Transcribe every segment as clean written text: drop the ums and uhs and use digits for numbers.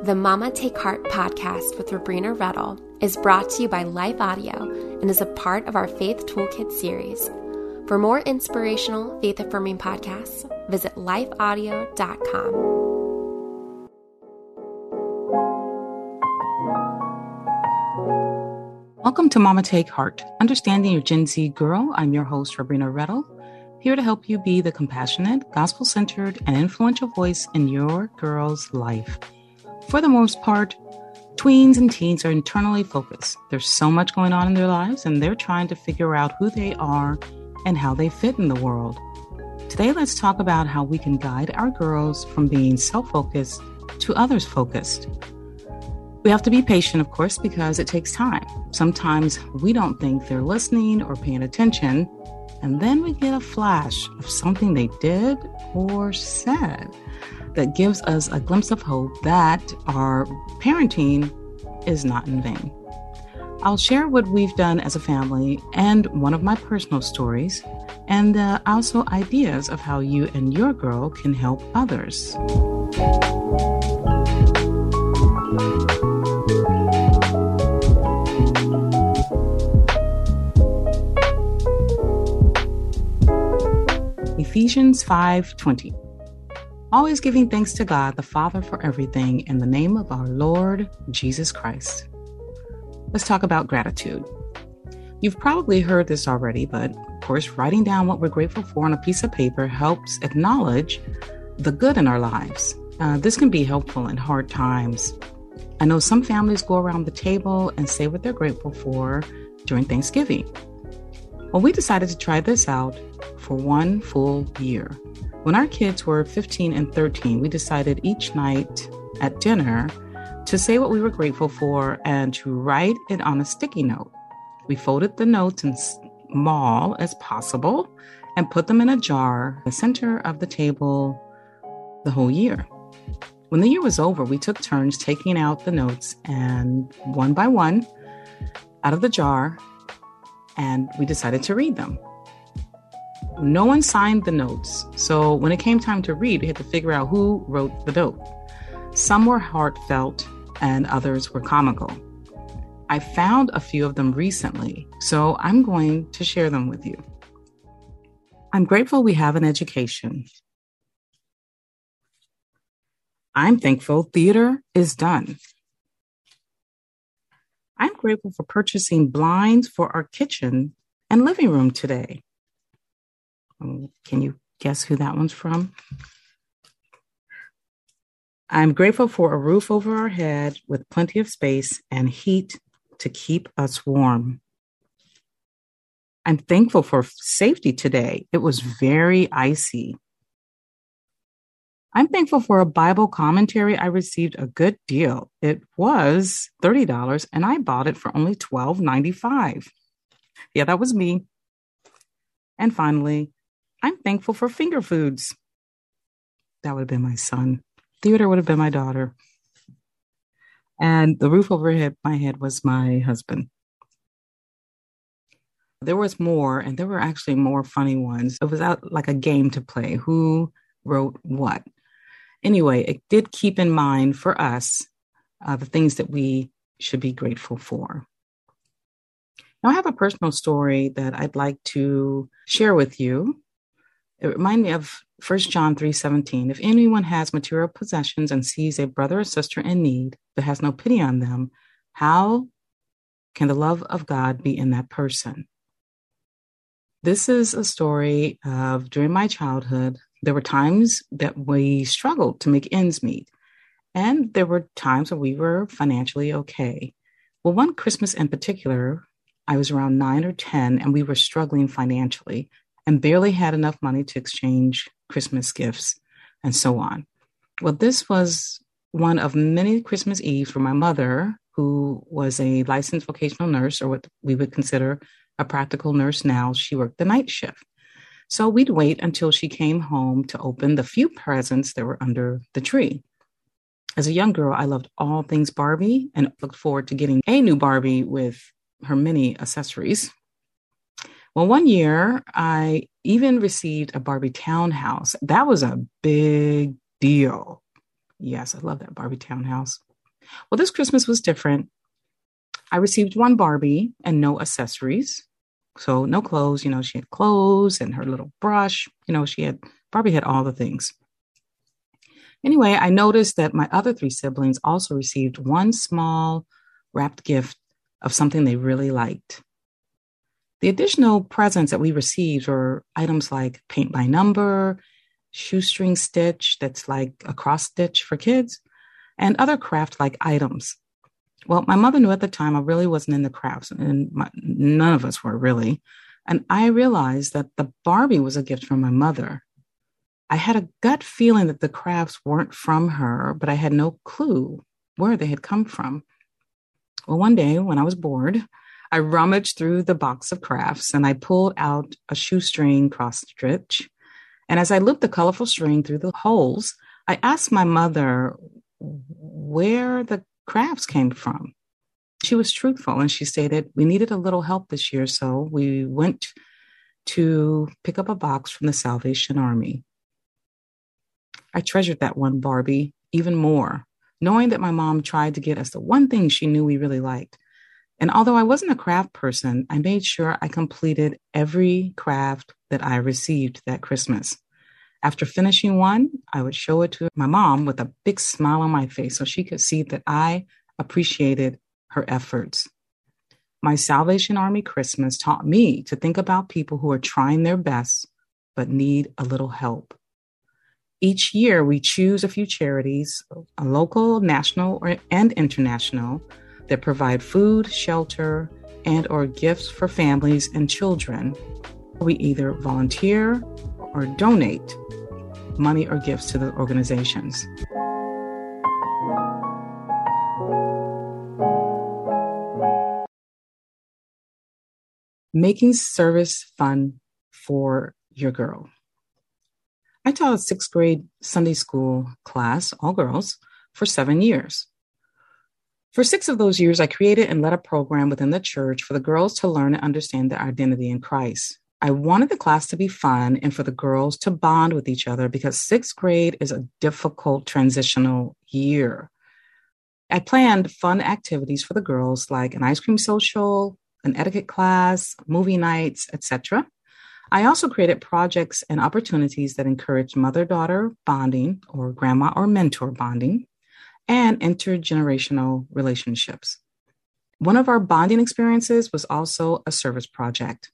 The Mama Take Heart podcast with Rabrina Reddle is brought to you by Life Audio and is a part of our Faith Toolkit series. For more inspirational, faith-affirming podcasts, visit lifeaudio.com. Welcome to Mama Take Heart, Understanding Your Gen Z Girl. I'm your host, Rabrina Reddle, here to help you be the compassionate, gospel-centered, and influential voice in your girl's life. For the most part, tweens and teens are internally focused. There's so much going on in their lives, and they're trying to figure out who they are and how they fit in the world. Today, let's talk about how we can guide our girls from being self-focused to others-focused. We have to be patient, of course, because it takes time. Sometimes we don't think they're listening or paying attention, and then we get a flash of something they did or said that gives us a glimpse of hope that our parenting is not in vain. I'll share what we've done as a family and one of my personal stories, and also ideas of how you and your girl can help others. Ephesians 5:20. Always giving thanks to God the Father for everything in the name of our Lord Jesus Christ. Let's talk about gratitude. You've probably heard this already, but of course, writing down what we're grateful for on a piece of paper helps acknowledge the good in our lives. This can be helpful in hard times. I know some families go around the table and say what they're grateful for during Thanksgiving. Well, we decided to try this out for one full year. When our kids were 15 and 13, we decided each night at dinner to say what we were grateful for and to write it on a sticky note. We folded the notes as small as possible and put them in a jar in the center of the table the whole year. When the year was over, we took turns taking out the notes and one by one out of the jar, and we decided to read them. No one signed the notes, so when it came time to read, we had to figure out who wrote the note. Some were heartfelt and others were comical. I found a few of them recently, so I'm going to share them with you. I'm grateful we have an education. I'm thankful theater is done. I'm grateful for purchasing blinds for our kitchen and living room today. Can you guess who that one's from? I'm grateful for a roof over our head with plenty of space and heat to keep us warm. I'm thankful for safety today. It was very icy. I'm thankful for a Bible commentary. I received a good deal. It was $30 and I bought it for only $12.95. Yeah, that was me. And finally, I'm thankful for finger foods. That would have been my son. Theater would have been my daughter. And the roof over my head was my husband. There was more, and there were actually more funny ones. It was like a game to play. Who wrote what? Anyway, it did keep in mind for us the things that we should be grateful for. Now, I have a personal story that I'd like to share with you. It reminded me of 1 John 3:17. If anyone has material possessions and sees a brother or sister in need, but has no pity on them, how can the love of God be in that person? This is a story of during my childhood, there were times that we struggled to make ends meet. And there were times when we were financially okay. Well, one Christmas in particular, I was around 9 or 10 and we were struggling financially and barely had enough money to exchange Christmas gifts and so on. Well, this was one of many Christmas Eves for my mother, who was a licensed vocational nurse, or what we would consider a practical nurse now. She worked the night shift. So we'd wait until she came home to open the few presents that were under the tree. As a young girl, I loved all things Barbie and looked forward to getting a new Barbie with her many accessories. Well, one year, I even received a Barbie townhouse. That was a big deal. Yes, I love that Barbie townhouse. Well, this Christmas was different. I received one Barbie and no accessories. So no clothes, she had clothes and her little brush. Barbie had all the things. Anyway, I noticed that my other 3 siblings also received one small wrapped gift of something they really liked. The additional presents that we received were items like paint by number, shoestring stitch that's like a cross stitch for kids, and other craft-like items. Well, my mother knew at the time I really wasn't into crafts, and none of us were really. And I realized that the Barbie was a gift from my mother. I had a gut feeling that the crafts weren't from her, but I had no clue where they had come from. Well, one day when I was bored, I rummaged through the box of crafts and I pulled out a shoestring cross stitch. And as I looped the colorful string through the holes, I asked my mother where the crafts came from. She was truthful and she stated, we needed a little help this year, so we went to pick up a box from the Salvation Army. I treasured that one Barbie even more, knowing that my mom tried to get us the one thing she knew we really liked. And although I wasn't a craft person, I made sure I completed every craft that I received that Christmas. After finishing one, I would show it to my mom with a big smile on my face so she could see that I appreciated her efforts. My Salvation Army Christmas taught me to think about people who are trying their best but need a little help. Each year, we choose a few charities, local, national, and international, that provide food, shelter, and or gifts for families and children. We either volunteer or donate money or gifts to the organizations. Making service fun for your girl. I taught a 6th grade Sunday school class, all girls, for 7 years. For 6 of those years, I created and led a program within the church for the girls to learn and understand their identity in Christ. I wanted the class to be fun and for the girls to bond with each other because 6th grade is a difficult transitional year. I planned fun activities for the girls like an ice cream social, an etiquette class, movie nights, etc. I also created projects and opportunities that encouraged mother-daughter bonding or grandma or mentor bonding and intergenerational relationships. One of our bonding experiences was also a service project.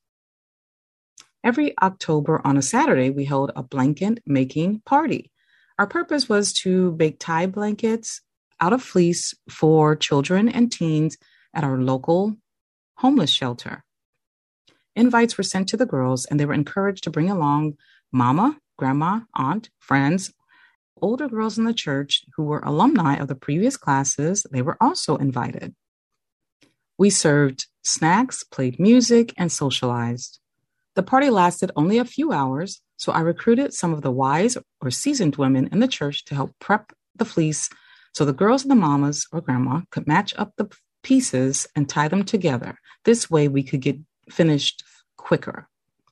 Every October on a Saturday, we held a blanket making party. Our purpose was to bake tie blankets out of fleece for children and teens at our local homeless shelter. Invites were sent to the girls and they were encouraged to bring along mama, grandma, aunt, friends. Older girls in the church who were alumni of the previous classes, they were also invited. We served snacks, played music, and socialized. The party lasted only a few hours, so I recruited some of the wise or seasoned women in the church to help prep the fleece so the girls and the mamas or grandma could match up the pieces and tie them together. This way we could get finished quicker.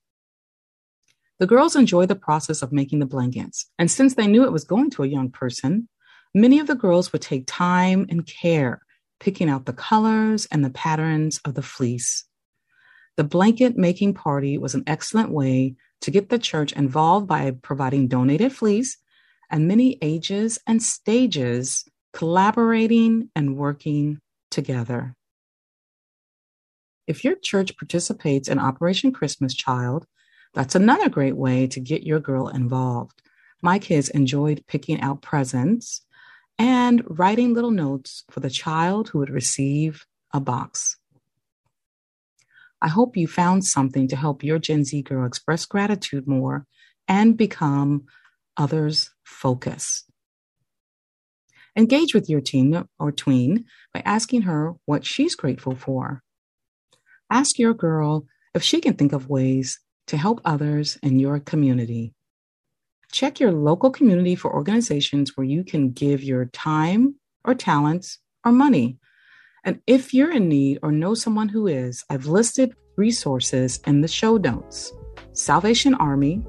The girls enjoyed the process of making the blankets, and since they knew it was going to a young person, many of the girls would take time and care picking out the colors and the patterns of the fleece. The blanket making party was an excellent way to get the church involved by providing donated fleece and many ages and stages collaborating and working together. If your church participates in Operation Christmas Child, that's another great way to get your girl involved. My kids enjoyed picking out presents and writing little notes for the child who would receive a box. I hope you found something to help your Gen Z girl express gratitude more and become others focused. Engage with your teen or tween by asking her what she's grateful for. Ask your girl if she can think of ways to help others in your community. Check your local community for organizations where you can give your time or talents or money. And if you're in need or know someone who is, I've listed resources in the show notes. Salvation Army,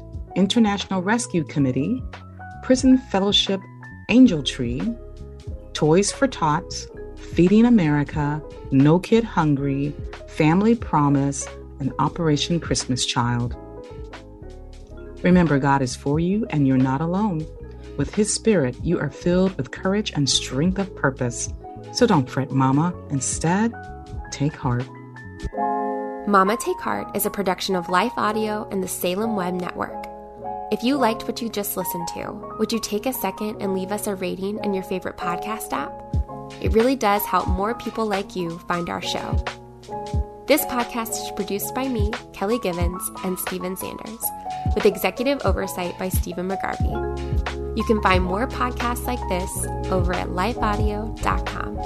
International Rescue Committee, Prison Fellowship Angel Tree, Toys for Tots, Feeding America, No Kid Hungry, Family Promise, and Operation Christmas Child. Remember, God is for you and you're not alone. With His Spirit, you are filled with courage and strength of purpose. So don't fret, Mama. Instead, take heart. Mama Take Heart is a production of Life Audio and the Salem Web Network. If you liked what you just listened to, would you take a second and leave us a rating in your favorite podcast app? It really does help more people like you find our show. This podcast is produced by me, Kelly Givens, and Stephen Sanders, with executive oversight by Stephen McGarvey. You can find more podcasts like this over at lifeaudio.com.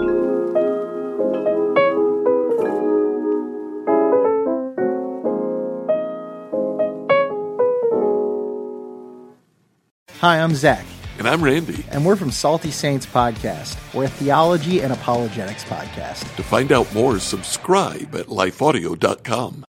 Hi, I'm Zach. And I'm Randy. And we're from Salty Saints Podcast. We're a theology and apologetics podcast. To find out more, subscribe at lifeaudio.com.